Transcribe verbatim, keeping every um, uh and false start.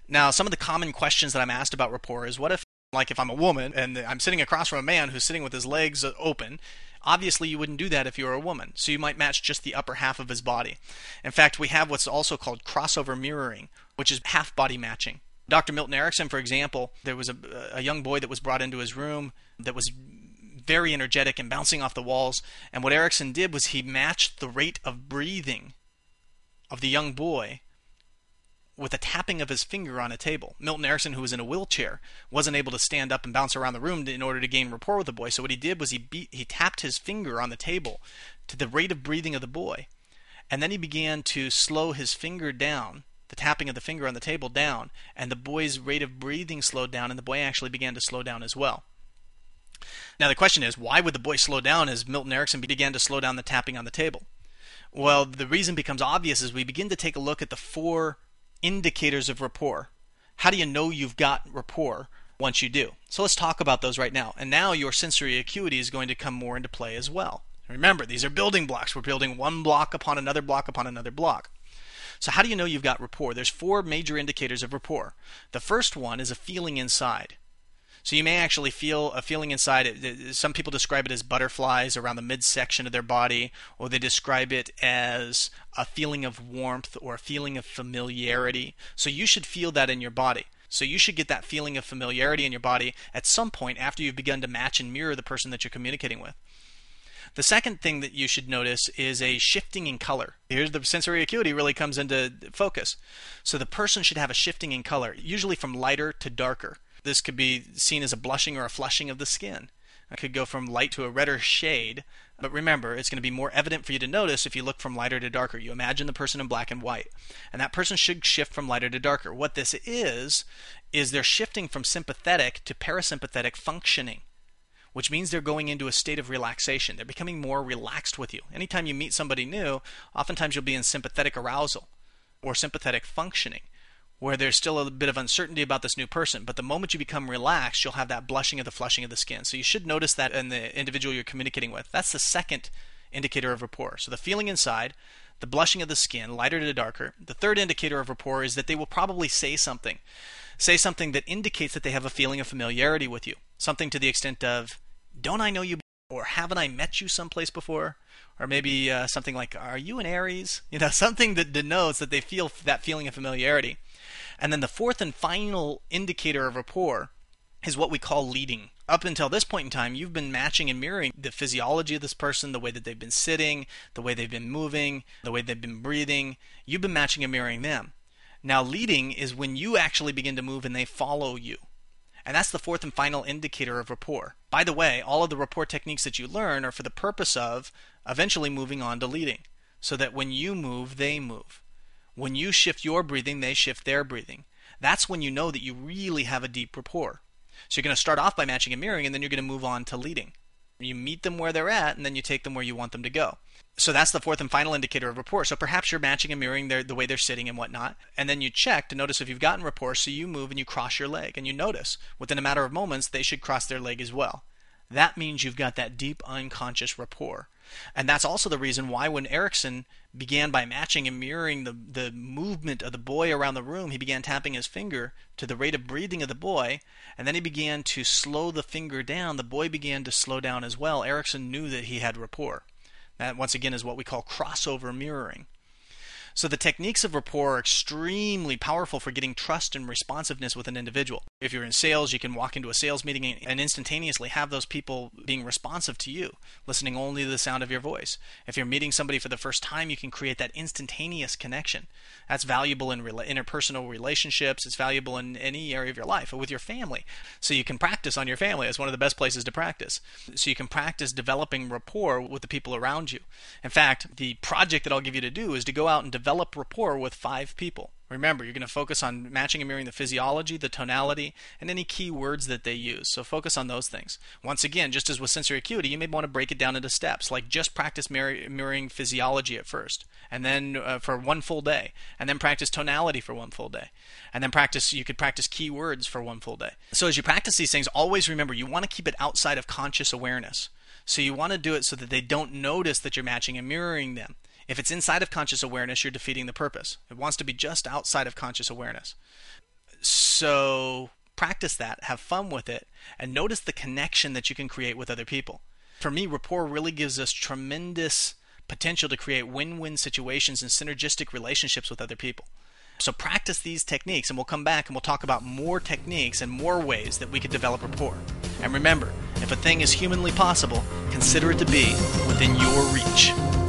Now, some of the common questions that I'm asked about rapport is what if, like, if I'm a woman and I'm sitting across from a man who's sitting with his legs open? Obviously, you wouldn't do that if you were a woman, so you might match just the upper half of his body. In fact, we have what's also called crossover mirroring, which is half body matching. Doctor Milton Erickson, for example, there was a, a young boy that was brought into his room that was very energetic and bouncing off the walls, and what Erickson did was he matched the rate of breathing of the young boy with a tapping of his finger on a table. Milton Erickson, who was in a wheelchair, wasn't able to stand up and bounce around the room in order to gain rapport with the boy. So what he did was he beat, he tapped his finger on the table to the rate of breathing of the boy, and then he began to slow his finger down, the tapping of the finger on the table down, and the boy's rate of breathing slowed down, and the boy actually began to slow down as well. Now the question is, why would the boy slow down as Milton Erickson began to slow down the tapping on the table? Well, the reason becomes obvious as we begin to take a look at the four indicators of rapport. How do you know you've got rapport once you do? So let's talk about those right now. And now your sensory acuity is going to come more into play as well. Remember, these are building blocks. We're building one block upon another block upon another block. So how do you know you've got rapport? There's four major indicators of rapport. The first one is a feeling inside. So you may actually feel a feeling inside. Some people describe it as butterflies around the midsection of their body, or they describe it as a feeling of warmth or a feeling of familiarity. So you should feel that in your body. So you should get that feeling of familiarity in your body at some point after you've begun to match and mirror the person that you're communicating with. The second thing that you should notice is a shifting in color. Here's the sensory acuity really comes into focus. So the person should have a shifting in color, usually from lighter to darker. This could be seen as a blushing or a flushing of the skin. It could go from light to a redder shade, but remember, it's going to be more evident for you to notice if you look from lighter to darker. You imagine the person in black and white, and that person should shift from lighter to darker. What this is, is they're shifting from sympathetic to parasympathetic functioning, which means they're going into a state of relaxation. They're becoming more relaxed with you. Anytime you meet somebody new, oftentimes you'll be in sympathetic arousal or sympathetic functioning, where there's still a bit of uncertainty about this new person, but the moment you become relaxed, you'll have that blushing of the flushing of the skin. So you should notice that in the individual you're communicating with. That's the second indicator of rapport. So the feeling inside, the blushing of the skin, lighter to darker. The third indicator of rapport is that they will probably say something. Say something that indicates that they have a feeling of familiarity with you. Something to the extent of, don't I know you, or haven't I met you someplace before? Or maybe uh, something like, are you an Aries? You know, something that denotes that they feel that feeling of familiarity. And then the fourth and final indicator of rapport is what we call leading. Up until this point in time, you've been matching and mirroring the physiology of this person, the way that they've been sitting, the way they've been moving, the way they've been breathing. You've been matching and mirroring them. Now leading is when you actually begin to move and they follow you. And that's the fourth and final indicator of rapport. By the way, all of the rapport techniques that you learn are for the purpose of eventually moving on to leading, so that when you move, they move. When you shift your breathing, they shift their breathing. That's when you know that you really have a deep rapport. So you're going to start off by matching and mirroring, and then you're going to move on to leading. You meet them where they're at, and then you take them where you want them to go. So that's the fourth and final indicator of rapport. So perhaps you're matching and mirroring their, the way they're sitting and whatnot, and then you check to notice if you've gotten rapport, so you move and you cross your leg, and you notice within a matter of moments they should cross their leg as well. That means you've got that deep unconscious rapport. And that's also the reason why when Erickson began by matching and mirroring the, the movement of the boy around the room, he began tapping his finger to the rate of breathing of the boy, and then he began to slow the finger down. The boy began to slow down as well. Erickson knew that he had rapport. That, once again, is what we call crossover mirroring. So the techniques of rapport are extremely powerful for getting trust and responsiveness with an individual. If you're in sales, you can walk into a sales meeting and instantaneously have those people being responsive to you, listening only to the sound of your voice. If you're meeting somebody for the first time, you can create that instantaneous connection. That's valuable in rela- interpersonal relationships. It's valuable in any area of your life or with your family. So you can practice on your family. It's one of the best places to practice. So you can practice developing rapport with the people around you. In fact, the project that I'll give you to do is to go out and develop rapport with five people. Remember, you're going to focus on matching and mirroring the physiology, the tonality, and any key words that they use. So focus on those things. Once again, just as with sensory acuity, you may want to break it down into steps, like just practice mir- mirroring physiology at first, and then uh, for one full day, and then practice tonality for one full day, and then practice. You could practice key words for one full day. So as you practice these things, always remember you want to keep it outside of conscious awareness. So you want to do it so that they don't notice that you're matching and mirroring them. If it's inside of conscious awareness, you're defeating the purpose. It wants to be just outside of conscious awareness. So practice that, have fun with it, and notice the connection that you can create with other people. For me, rapport really gives us tremendous potential to create win-win situations and synergistic relationships with other people. So practice these techniques, and we'll come back and we'll talk about more techniques and more ways that we could develop rapport. And remember, if a thing is humanly possible, consider it to be within your reach.